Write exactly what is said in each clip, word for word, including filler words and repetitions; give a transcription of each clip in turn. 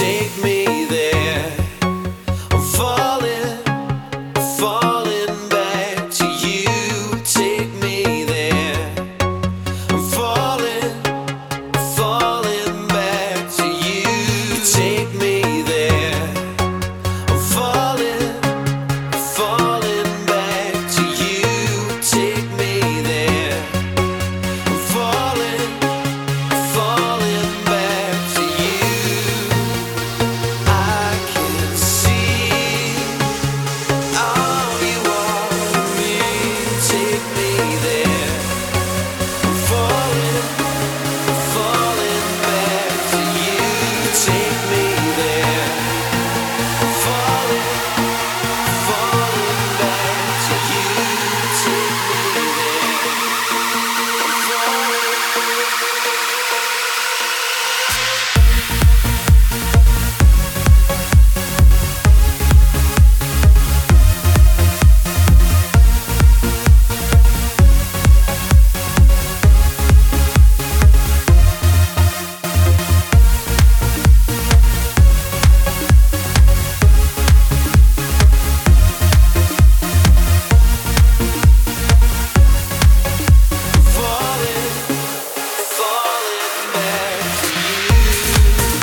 take me there. I'm falling, falling back to you. Take me there. I'm falling, falling back to you. Take me there. I'm falling, falling back to you. Take me there. I'm falling, falling back to you. I can see all you want of me. Take me there. I'm falling, falling back to you. Take me there. I'm falling, falling back to you. Take me there. I'm falling. Falling, falling back to you.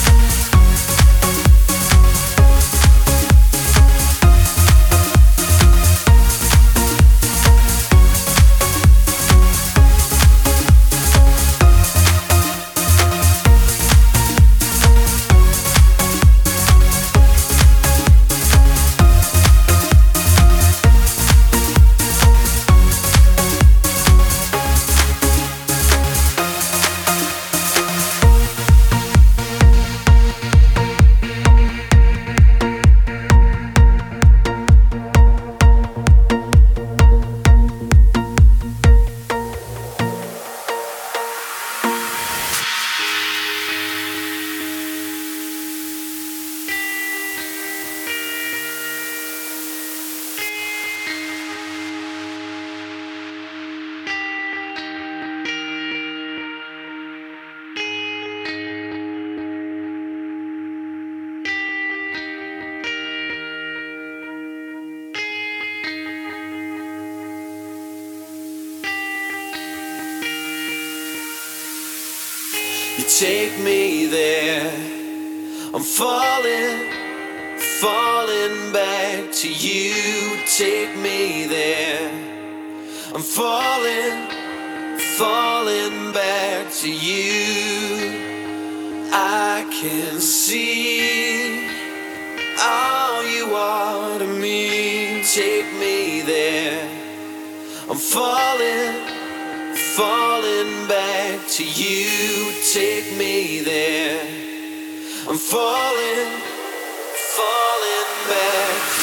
You take me there. I'm falling, falling back to you. Take me there. I'm falling, falling back to you. I can see all you are to me. Take me there. I'm falling, falling back to you. Take me there. I'm falling, falling back.